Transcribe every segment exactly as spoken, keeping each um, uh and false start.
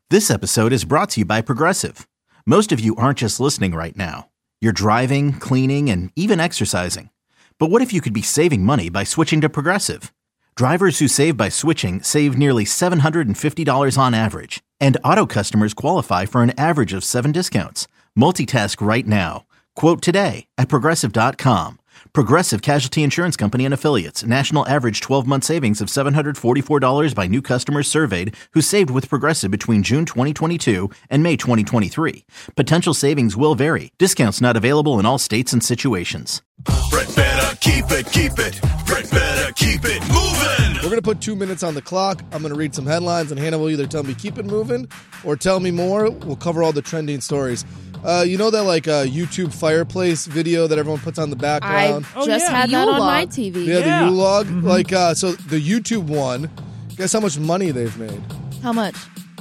This episode is brought to you by Progressive. Most of you aren't just listening right now. You're driving, cleaning, and even exercising. But what if you could be saving money by switching to Progressive? Drivers who save by switching save nearly seven hundred fifty dollars on average. And auto customers qualify for an average of seven discounts. Multitask right now. Quote today at Progressive dot com. Progressive Casualty Insurance Company and Affiliates. National average twelve-month savings of seven hundred forty-four dollars by new customers surveyed who saved with Progressive between June twenty twenty-two and May twenty twenty-three. Potential savings will vary. Discounts not available in all states and situations. Brett better keep it, keep it. Brett better keep it moving. We're going to put two minutes on the clock. I'm going to read some headlines, and Hannah will either tell me keep it moving or tell me more. We'll cover all the trending stories. Uh, you know that like uh, YouTube fireplace video that everyone puts on the background? I just oh, yeah. had that U-log. on my T V. Yeah, yeah. the U-log. Mm-hmm. Like, uh, so the YouTube one, guess how much money they've made? How much?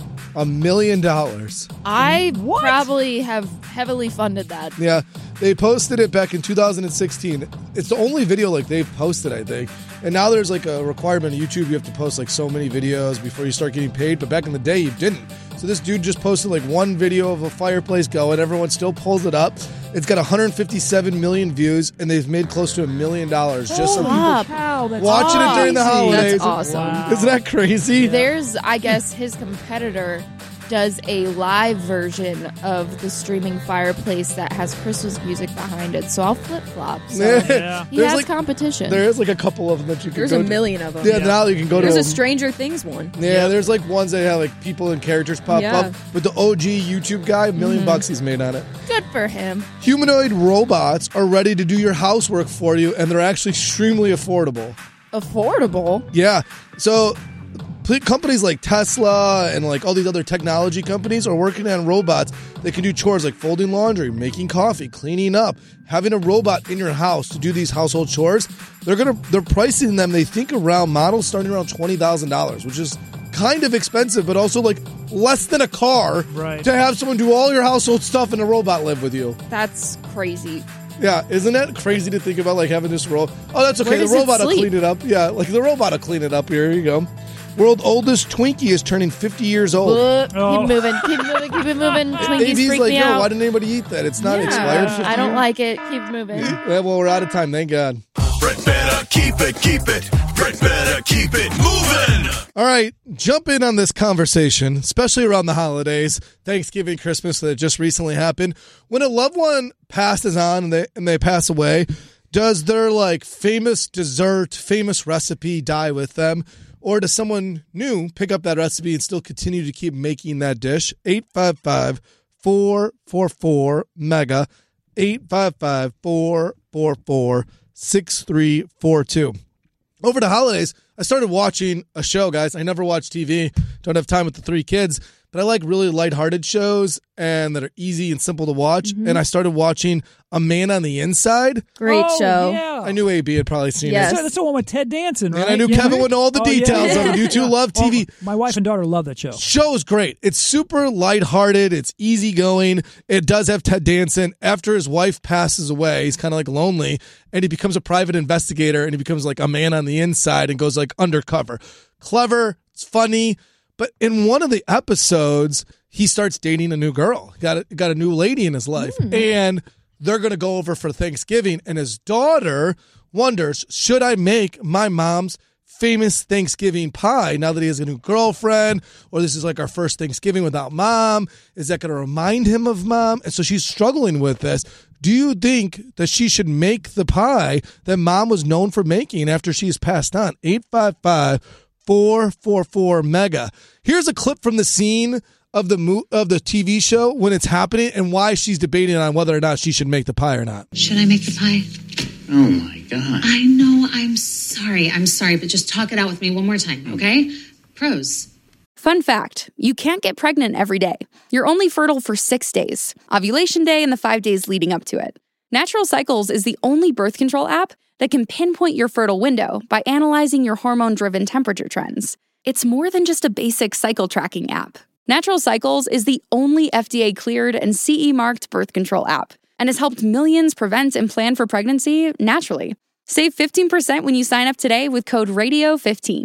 A million dollars. I What? probably have heavily funded that. Yeah, they posted it back in two thousand sixteen. It's the only video like they've posted, I think. And now there's like a requirement on YouTube. You have to post like so many videos before you start getting paid. But back in the day, you didn't. So this dude just posted like one video of a fireplace going. Everyone still pulls it up. It's got one hundred fifty-seven million views, and they've made close to a million dollars just so people Wow, that's watching it during the crazy. holidays. That's awesome. Wow. Isn't that crazy? There's, I guess, his competitor does a live version of the streaming fireplace that has Christmas music behind it. So I'll flip-flop. So Yeah. he There's has like- competition. There is like a couple of them that you can There's go a to. million of them. Yeah, now you can go There's to a them. Stranger Things one. Yeah, there's like ones that have like people and characters pop Yeah. up. But the O G YouTube guy, a 1000000 Mm-hmm. bucks he's made on it. Good for him. Humanoid robots are ready to do your housework for you, and they're actually extremely affordable. Affordable. Yeah. So pl- companies like Tesla and like all these other technology companies are working on robots that can do chores like folding laundry, making coffee, cleaning up, having a robot in your house to do these household chores. They're gonna they're pricing them, they think, around models starting around twenty thousand dollars, which is kind of expensive, but also like less than a car Right. to have someone do all your household stuff and a robot live with you. That's crazy. Yeah, isn't that crazy to think about, like having this robot? Oh, that's okay. Where The does it robot will sleep? clean it up. Yeah, like the robot will clean it up. Here you go. World oldest Twinkie is turning fifty years old. Uh, Oh. Keep moving. Keep moving. Keep it moving. Twinkies Baby's freak like, me no, out. why didn't anybody eat that? It's not Yeah, expired. fifty I don't years. like it. Keep moving. Yeah, well, we're out of time. Thank God. Brett better keep it, keep it. Brett better keep it moving. All right, jump in on this conversation, especially around the holidays, Thanksgiving, Christmas that just recently happened. When a loved one passes on and they and they pass away, does their like famous dessert, famous recipe die with them? Or does someone new pick up that recipe and still continue to keep making that dish? eight five five, four four four, MEGA, eight five five, four four four, six three four two. Over the holidays, I started watching a show, guys. I never watch T V. Don't have time with the three kids. But I like really lighthearted shows and that are easy and simple to watch. Mm-hmm. And I started watching A Man on the Inside. Great Oh, show. Yeah. I knew A B had probably seen Yes. it. That's, that's the one with Ted Danson, right? And I knew Yeah. Kevin would know all the Oh, details yeah. of it. You two Yeah. love T V. Well, my wife and daughter love that show. Show is great. It's super lighthearted. It's easygoing. It does have Ted Danson. After his wife passes away, he's kind of like lonely, and he becomes a private investigator, and he becomes like a man on the inside and goes like undercover. Clever. It's funny. But in one of the episodes, he starts dating a new girl. Got a, got a new lady in his life, and they're going to go over for Thanksgiving. And his daughter wonders, should I make my mom's famous Thanksgiving pie now that he has a new girlfriend, or this is like our first Thanksgiving without mom? Is that going to remind him of mom? And so she's struggling with this. Do you think that she should make the pie that mom was known for making after she's passed on? eight five five, four four four, MEGA. Here's a clip from the scene of the mo- of the T V show when it's happening and why she's debating on whether or not she should make the pie or not. Should I make the pie? Oh, my God. I know, I'm sorry. I'm sorry, but just talk it out with me one more time, okay? Pros. Fun fact, you can't get pregnant every day. You're only fertile for six days, ovulation day and the five days leading up to it. Natural Cycles is the only birth control app that can pinpoint your fertile window by analyzing your hormone-driven temperature trends. It's more than just a basic cycle tracking app. Natural Cycles is the only F D A-cleared and C E-marked birth control app and has helped millions prevent and plan for pregnancy naturally. Save fifteen percent when you sign up today with code radio fifteen.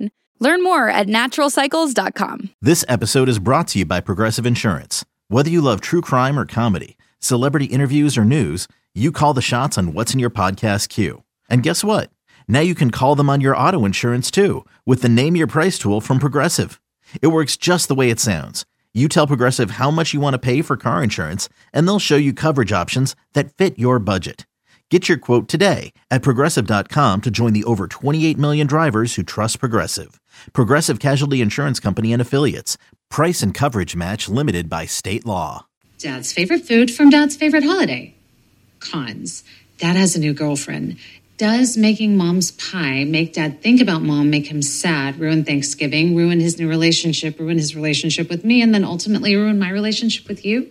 Learn more at natural cycles dot com. This episode is brought to you by Progressive Insurance. Whether you love true crime or comedy, celebrity interviews or news, you call the shots on what's in your podcast queue. And guess what? Now you can call them on your auto insurance too with the Name Your Price tool from Progressive. It works just the way it sounds. You tell Progressive how much you want to pay for car insurance, and they'll show you coverage options that fit your budget. Get your quote today at progressive dot com to join the over twenty-eight million drivers who trust Progressive. Progressive Casualty Insurance Company and Affiliates. Price and coverage match limited by state law. Dad's favorite food from Dad's favorite holiday. Cons. Dad has a new girlfriend. Does making Mom's pie make Dad think about Mom, make him sad, ruin Thanksgiving, ruin his new relationship, ruin his relationship with me, and then ultimately ruin my relationship with you?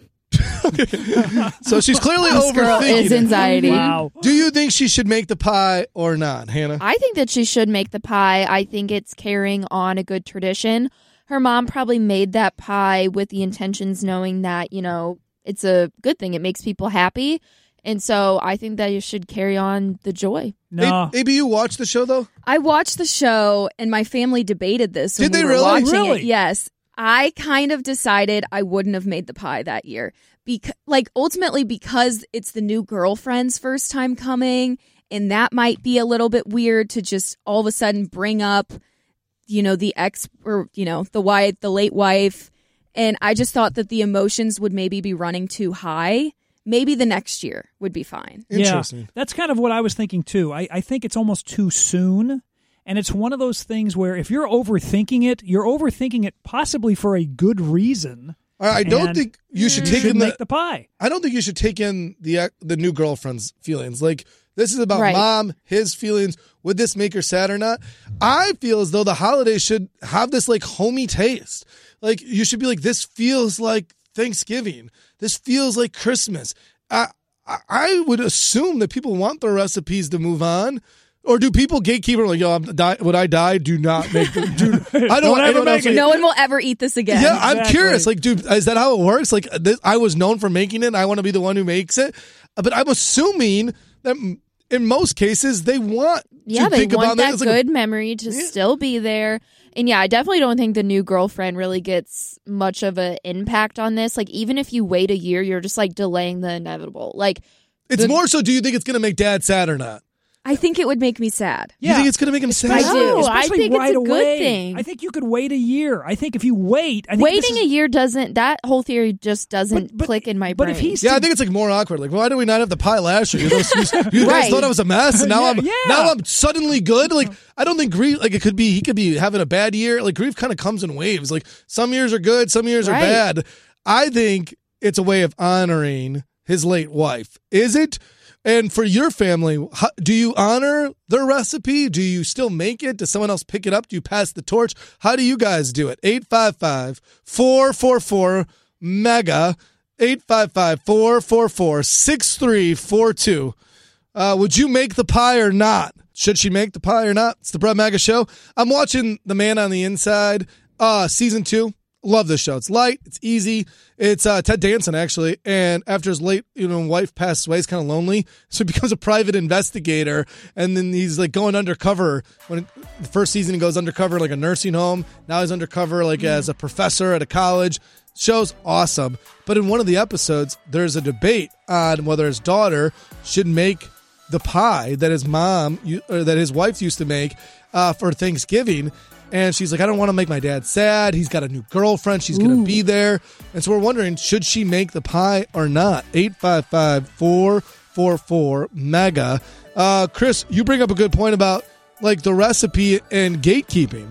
So she's clearly This girl overthinking is it. anxiety. Wow. Do you think she should make the pie or not, Hannah? I think that she should make the pie. I think it's carrying on a good tradition. Her mom probably made that pie with the intentions knowing that, you know, it's a good thing. It makes people happy. And so I think that you should carry on the joy. No. A- Maybe you watched the show, though? I watched the show, and my family debated this when Did they we were really? watching Really? it. Yes. I kind of decided I wouldn't have made the pie that year. Bec- like, ultimately, because it's the new girlfriend's first time coming, and that might be a little bit weird to just all of a sudden bring up, you know, the ex, or, you know, the wife, the late wife. And I just thought that the emotions would maybe be running too high. Maybe the next year would be fine. Interesting. Yeah, that's kind of what I was thinking too. I, I think it's almost too soon. And it's one of those things where if you're overthinking it, you're overthinking it possibly for a good reason. I I don't And think you should You take should in make the, the pie. I don't think you should take in the the new girlfriend's feelings. Like, this is about Right. Mom, his feelings. Would this make her sad or not? I feel as though the holidays should have this like homey taste. Like, you should be like, this feels like Thanksgiving. This feels like Christmas. I I- I would assume that people want their recipes to move on. Or do people gatekeeper like, yo, I'm die, would I die? Do not make them. Do, I don't Don't want ever anyone make else it. to- No one will ever eat this again. Yeah, I'm Exactly. curious. Like, dude, is that how it works? Like, this, I was known for making it, and I want to be the one who makes it. But I'm assuming that m- in most cases they want Yeah, to they think want about that It's like a- good memory to still be there. And yeah, I definitely don't think the new girlfriend really gets much of an impact on this. Like, even if you wait a year, you're just like delaying the inevitable. Like, it's the- more so. Do you think it's going to make Dad sad or not? I think it would make me sad. You think it's going to make him sad? I do. I Especially think it's right a good away. thing. I think you could wait a year. I think if you wait, I think this waiting is- a year doesn't, that whole theory just doesn't But- but- click in my but brain. if he's Yeah, I to- think it's like more awkward. Like, why did we not have the pie last year? You, know, you, you guys Right. thought I was a mess, and now Yeah, I'm yeah. now I'm suddenly good. Like, I don't think grief. Like, it could be he could be having a bad year. Like, grief kind of comes in waves. Like, some years are good, some years are Right. bad. I think it's a way of honoring his late wife. Is it? And for your family, how, do you honor their recipe? Do you still make it? Does someone else pick it up? Do you pass the torch? How do you guys do it? eight five five, four four four, MEGA. eight five five, four four four, six three four two. Uh, would you make the pie or not? Should she make the pie or not? It's the Brett Maga Show. I'm watching The Man on the Inside, uh, season two. Love this show. It's light. It's easy. It's uh, Ted Danson, actually. And after his late, you know, wife passes away, he's kind of lonely. So he becomes a private investigator. And then he's like going undercover. When the first season, he goes undercover like a nursing home. Now he's undercover like as a professor at a college. Show's awesome. But in one of the episodes, there's a debate on whether his daughter should make the pie that his mom or that his wife used to make uh, for Thanksgiving. And she's like, I don't want to make my dad sad. He's got a new girlfriend. She's going to be there. And so we're wondering, should she make the pie or not? eight five five, four four four, MEGA. Uh, Chris, you bring up a good point about like the recipe and gatekeeping.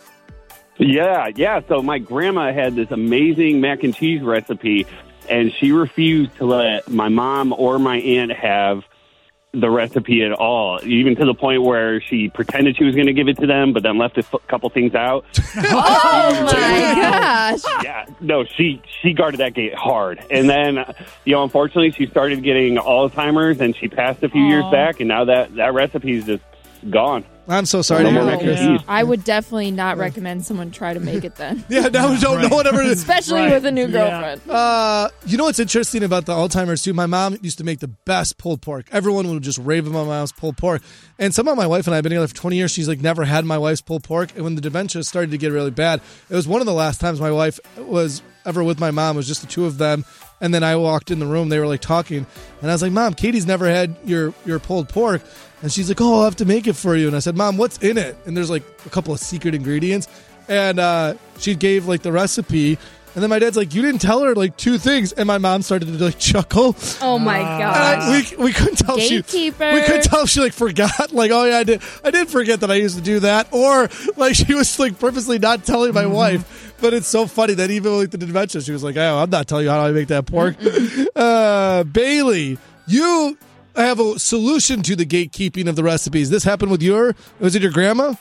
Yeah, yeah. So my grandma had this amazing mac and cheese recipe, and she refused to let my mom or my aunt have the recipe at all, even to the point where she pretended she was going to give it to them, but then left a f- couple things out. Oh my gosh. Yeah, no, she she guarded that gate hard. And then, uh, you know, unfortunately, she started getting Alzheimer's, and she passed a few years back, and now that, that recipe is just gone. I'm so sorry No to more hear mac that, and Chris. cheese. I would definitely not recommend someone try to make it then. Yeah, no, no, no one ever. Especially Right. with a new Yeah. girlfriend. Uh, you know what's interesting about the Alzheimer's too? My mom used to make the best pulled pork. Everyone would just rave about my mom's pulled pork. And somehow my wife and I have been together for twenty years. She's like never had my wife's pulled pork. And when the dementia started to get really bad, it was one of the last times my wife was ever with my mom. It was just the two of them. And then I walked in the room. They were like talking, and I was like, "Mom, Katie's never had your your pulled pork." And she's like, "Oh, I'll have to make it for you." And I said, "Mom, what's in it?" And there's like a couple of secret ingredients. And uh, she gave like the recipe. And then my dad's like, "You didn't tell her like two things." And my mom started to like chuckle. Oh my And god. I, we we couldn't tell if she Gatekeeper. we couldn't tell if she like forgot. Like, oh yeah, I did I did forget that I used to do that, or like she was like purposely not telling my wife. But it's so funny that even with the dementia, she was like, "Oh, I'm not telling you how I make that pork." uh, Bailey, you have a solution to the gatekeeping of the recipes. This happened with your was it your grandma?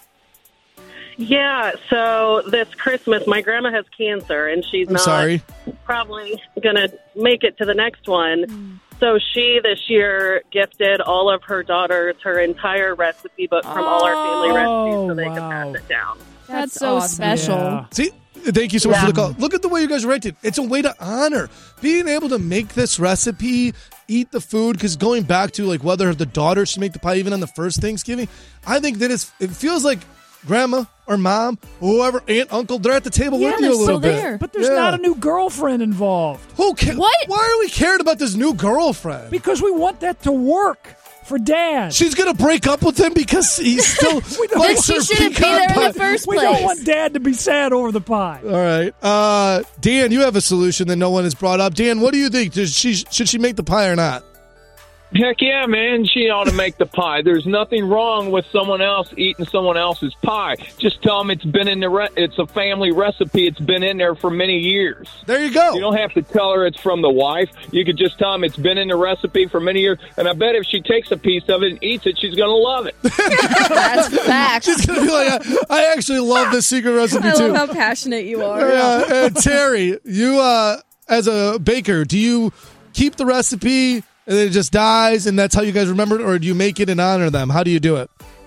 Yeah, so this Christmas, my grandma has cancer, and she's I'm not sorry. probably going to make it to the next one. So she, this year, gifted all of her daughters her entire recipe book from all our family recipes so they wow. could pass it down. That's, That's so awesome. special. Yeah. See, thank you so much for the call. Look at the way you guys ranked it. It's a way to honor being able to make this recipe, eat the food. Because going back to like whether the daughter should make the pie even on the first Thanksgiving, I think that it's, it feels like grandma or mom, or whoever, aunt, uncle, they're at the table Yeah, with you a they're little still bit. there. But there's Yeah. not a new girlfriend involved Who ca- What? Why are we caring about this new girlfriend? because we want that to work for Dad. She's gonna break up with him because he's still don't likes She her shouldn't be pecan there in pie. the first we place. don't want Dad to be sad over the pie. All right, uh, Dan, you have a solution that no one has brought up. Dan, what do you think? Does she should she make the pie or not? Heck yeah, man. She ought to make the pie. There's nothing wrong with someone else eating someone else's pie. Just tell them it's been in the re- it's a family recipe. It's been in there for many years. There you go. You don't have to tell her it's from the wife. You could just tell them it's been in the recipe for many years. And I bet if she takes a piece of it and eats it, she's going to love it. That's fact. She's gonna be like, I, I actually love this secret recipe I too. love how passionate you are. Uh, and Terry, you uh, as a baker, do you keep the recipe and then it just dies, and that's how you guys remember it, or do you make it and honor them? How do you do it?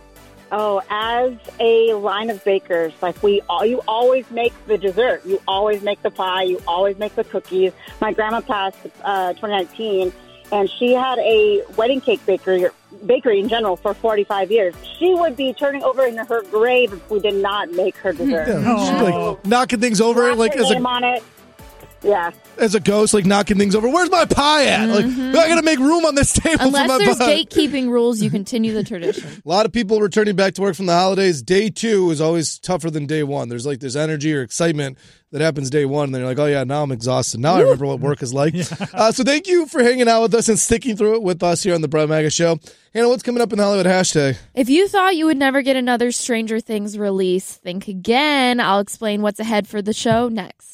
Oh, as a line of bakers, like we, all, you always make the dessert. You always make the pie. You always make the cookies. My grandma passed uh, twenty nineteen, and she had a wedding cake bakery, bakery in general for forty-five years. She would be turning over in her grave if we did not make her dessert. Yeah, she'd be like knocking things over, Slap like her as a name on it. Yeah. as a ghost, like knocking things over. Where's my pie at? Like, I gotta make room on this table for Unless my there's pie. gatekeeping rules, you continue the tradition. A lot of people returning back to work from the holidays. Day two is always tougher than day one. There's like this energy or excitement that happens day one, and then you're like, oh yeah, now I'm exhausted. Now I remember what work is like. Uh, so thank you for hanging out with us and sticking through it with us here on the Brett Maga Show. Hannah, what's coming up in the Hollywood hashtag? If you thought you would never get another Stranger Things release, think again. I'll explain what's ahead for the show next.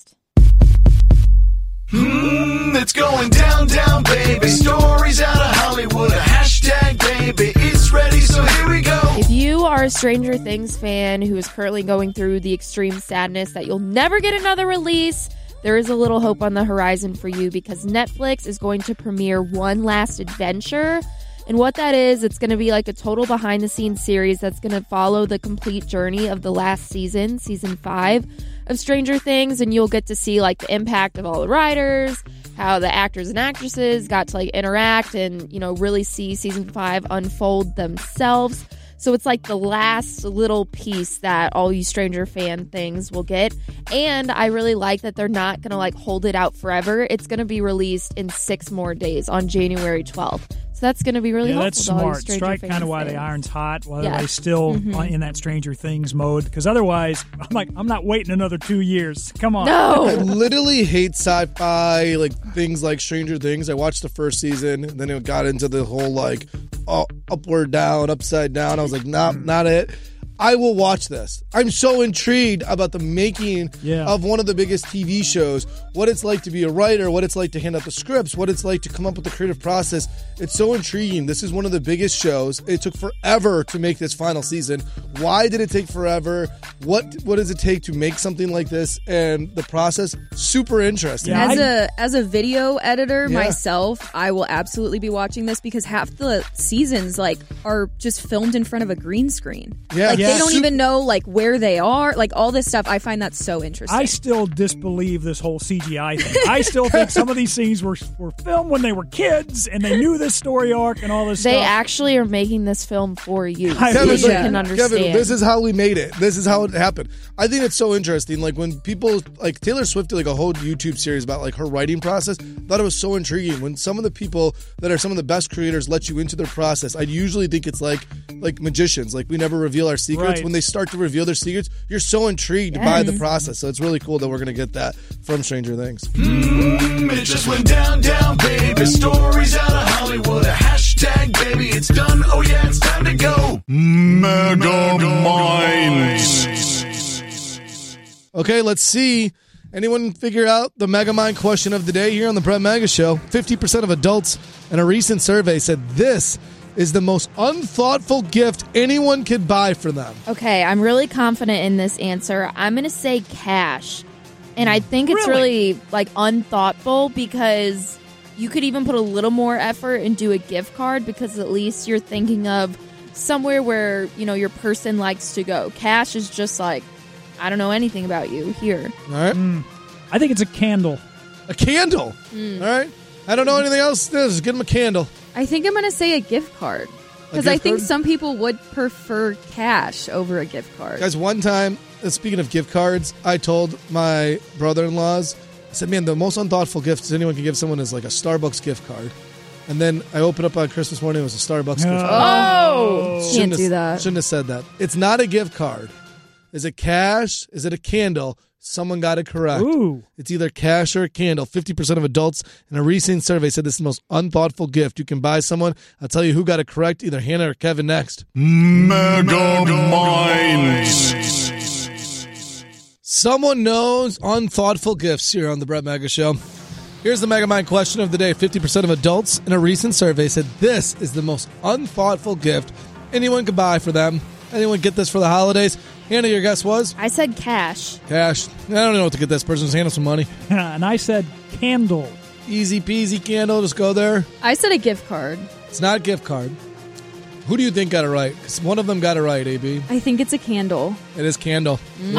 Mm, it's going down, down, baby. Stories out of Hollywood. A hashtag, baby. It's ready, so here we go. If you are a Stranger Things fan who is currently going through the extreme sadness that you'll never get another release, there is a little hope on the horizon for you because Netflix is going to premiere One Last Adventure. And what that is, it's going to be like a total behind-the-scenes series that's going to follow the complete journey of the last season, season five of Stranger Things, and you'll get to see like the impact of all the writers, how the actors and actresses got to like interact and, you know, really see season five unfold themselves. So it's like the last little piece that all you Stranger fan things will get. And I really like that they're not going to like hold it out forever. It's going to be released in six more days on January twelfth. So that's going to be really yeah, helpful. that's to all you smart. Stranger Strike Things kind of while the fans. iron's hot, while Yeah. they still Mhm. are in that Stranger Things mode. Because otherwise, I'm like, I'm not waiting another two years. Come on. I literally hate sci-fi, like things like Stranger Things. I watched the first season, and then it got into the whole like uh, upward down, upside down. I was like, nah, not it. I will watch this. I'm so intrigued about the making Yeah. of one of the biggest T V shows, what it's like to be a writer, what it's like to hand out the scripts, what it's like to come up with the creative process. It's so intriguing. This is one of the biggest shows. It took forever to make this final season. Why did it take forever? What what does it take to make something like this? And the process, super interesting. As a as a video editor Yeah. myself, I will absolutely be watching this because half the seasons like are just filmed in front of a green screen. Yeah. Like Yeah. they don't even know like where they are, like all this stuff. I find that so interesting. I still disbelieve this whole C G I thing. I still think some of these scenes were were filmed when they were kids and they knew this story arc and all this They stuff. actually are making this film for you, I so Kevin, you yeah. can understand. Kevin, this is how we made it. This is how it happened. I think it's so interesting. Like when people, like Taylor Swift did like a whole YouTube series about like her writing process. Thought it was so intriguing. When some of the people that are some of the best creators let you into their process, I usually think it's like like magicians. Like we never reveal our secrets. Right. When they start to reveal their secrets, you're so intrigued by the process. So it's really cool that we're gonna get that from Stranger Things. Mm, it just went down, down, baby. Stories out of Hollywood. A hashtag, baby. It's done. Oh, yeah, it's time to go. Mega Minds. Okay, let's see. Anyone figure out the Mega Mind question of the day here on the Brett Mega Show? fifty percent of adults in a recent survey said this is the most unthoughtful gift anyone could buy for them. Okay, I'm really confident in this answer. I'm going to say cash. And I think it's Really? really, like, unthoughtful because you could even put a little more effort and do a gift card because at least you're thinking of somewhere where, you know, your person likes to go. Cash is just like, I don't know anything about you. Here. All right? Mm. I think it's a candle. A candle. Mm. All right? I don't know anything else. Just give them a candle. I think I'm going to say a gift card because gift I think card? some people would prefer cash over a gift card. Guys, one time, uh, speaking of gift cards, I told my brother-in-laws, I said, man, the most unthoughtful gift anyone can give someone is like a Starbucks gift card. And then I opened up on Christmas morning, it was a Starbucks gift card. Oh! Shouldn't Can't have- do that. Shouldn't have said that. It's not a gift card. Is it cash? Is it a candle? Someone got it correct. Ooh. It's either cash or a candle. fifty percent of adults in a recent survey said this is the most unthoughtful gift you can buy someone. I'll tell you who got it correct, either Hannah or Kevin next. Mega Minds. Someone knows unthoughtful gifts here on the Brett Mega Show. Here's the Mega Mind question of the day. fifty percent of adults in a recent survey said this is the most unthoughtful gift anyone could buy for them. Anyone get this for the holidays? Hannah, your guess was? I said cash. Cash. I don't know what to get this person. Just hand them some money. And I said candle. Easy peasy candle. Just go there. I said a gift card. It's not a gift card. Who do you think got it right? 'Cause one of them got it right, A B. I think it's a candle. It is candle.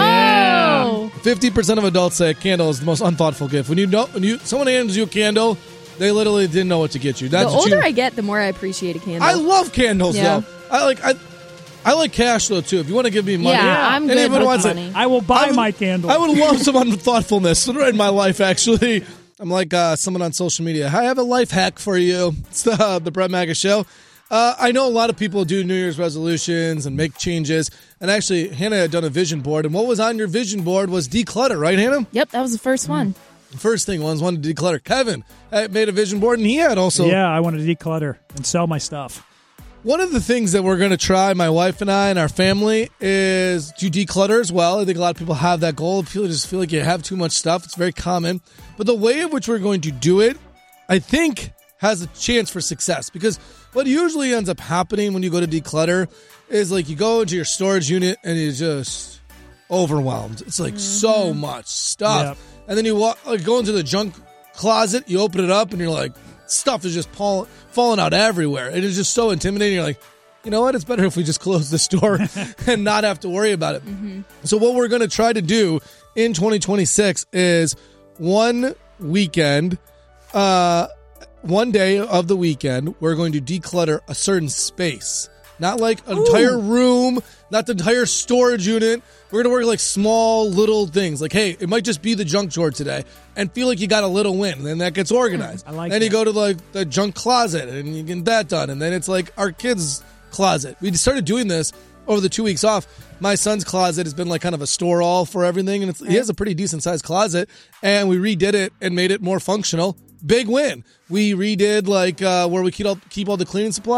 Oh! fifty percent of adults say a candle is the most unthoughtful gift. When you don't, when you someone hands you a candle, they literally didn't know what to get you. That's the what older you, I get, the more I appreciate a candle. I love candles Yeah. though. I like I I like cash though too. If you want to give me money, Yeah, I'm good anyone with wants money. it, I will buy I would- my candle. I would love some unthoughtfulness in my life. Actually, I'm like uh, someone on social media. I have a life hack for you. It's the uh, the Brett Maga Show. Uh, I know a lot of people do New Year's resolutions and make changes. And actually, Hannah had done a vision board. And what was on your vision board was declutter, right, Hannah? Yep, that was the first one. The first thing was wanted to declutter. Kevin uh, made a vision board, and he had also. Yeah, I want to declutter and sell my stuff. One of the things that we're going to try, my wife and I and our family, is to declutter as well. I think a lot of people have that goal. People just feel like you have too much stuff. It's very common. But the way in which we're going to do it, I think, has a chance for success. Because what usually ends up happening when you go to declutter is like you go into your storage unit and you're just overwhelmed. It's like so much stuff. Yep. And then you walk, like, go into the junk closet, you open it up, and you're like, stuff is just fall, falling out everywhere. It is just so intimidating. You're like, you know what? It's better if we just close this door and not have to worry about it. Mm-hmm. So what we're going to try to do in twenty twenty-six is one weekend, uh, one day of the weekend, we're going to declutter a certain space. Not like an Ooh. entire room, not the entire storage unit. We're going to work like small little things. Like, hey, it might just be the junk drawer today and feel like you got a little win. And then that gets organized. I like Then you that. go to like the junk closet and you get that done. And then it's like our kids' closet. We started doing this over the two weeks off. My son's closet has been like kind of a store all for everything. And it's, he has a pretty decent sized closet. And we redid it and made it more functional. Big win. We redid like uh, where we keep all, keep all the cleaning supplies.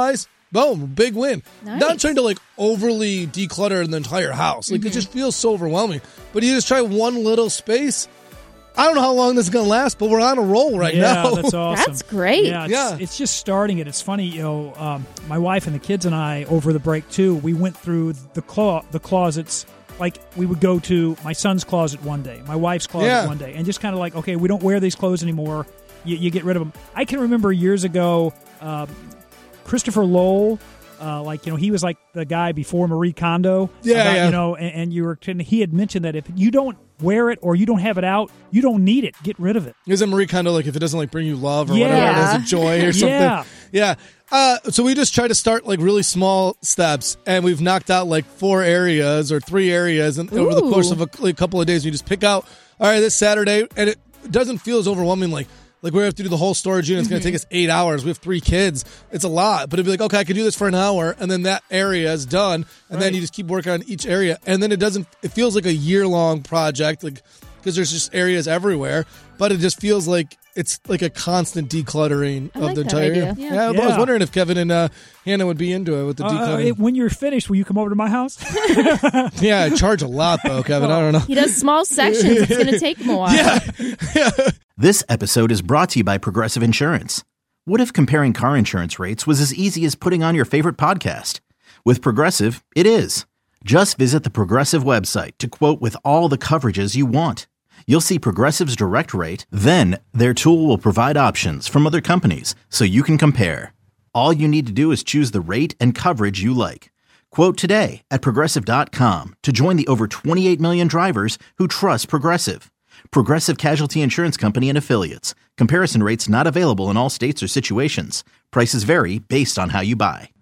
Boom, big win. Nice. Not trying to like overly declutter the entire house. Like Mm-hmm. it just feels so overwhelming. But you just try one little space. I don't know how long this is going to last, but we're on a roll right yeah, now. that's awesome. That's great. Yeah, it's, Yeah. it's just starting it. It's funny, you know. Um, my wife and the kids and I over the break too. We went through the clo- the closets. Like we would go to my son's closet one day, my wife's closet Yeah. one day, and just kind of like, okay, we don't wear these clothes anymore. You, you get rid of them. I can remember years ago, um, Christopher Lowell. Uh, like, you know, he was like the guy before Marie Kondo. Yeah, about, yeah. You know, and, and you were, and he had mentioned that if you don't wear it or you don't have it out, you don't need it. Get rid of it. Isn't Marie Kondo like if it doesn't like bring you love or Yeah. whatever it is, a joy or something? Yeah. Yeah. Uh, so we just try to start like really small steps, and we've knocked out like four areas or three areas, and over the Ooh. course of a, like, couple of days, we just pick out. All right, this Saturday, and it doesn't feel as overwhelming. Like like we have to do the whole storage unit. It's going to take us eight hours. We have three kids. It's a lot, but it'd be like, okay, I can do this for an hour, and then that area is done, and then you just keep working on each area, and then it doesn't. It feels like a year long project, like because there's just areas everywhere, but it just feels like it's like a constant decluttering I of like the that entire idea. area. Yeah. Yeah, I was Yeah. wondering if Kevin and uh, Hannah would be into it with the Uh, decluttering. it- when you're finished, will you come over to my house? yeah, I charge a lot though, Kevin. I don't know. He does small sections. It's going to take him a while. Yeah. This episode is brought to you by Progressive Insurance. What if comparing car insurance rates was as easy as putting on your favorite podcast? With Progressive, it is. Just visit the Progressive website to quote with all the coverages you want. You'll see Progressive's direct rate, then their tool will provide options from other companies so you can compare. All you need to do is choose the rate and coverage you like. Quote today at Progressive dot com to join the over twenty-eight million drivers who trust Progressive. Progressive Casualty Insurance Company and Affiliates. Comparison rates not available in all states or situations. Prices vary based on how you buy.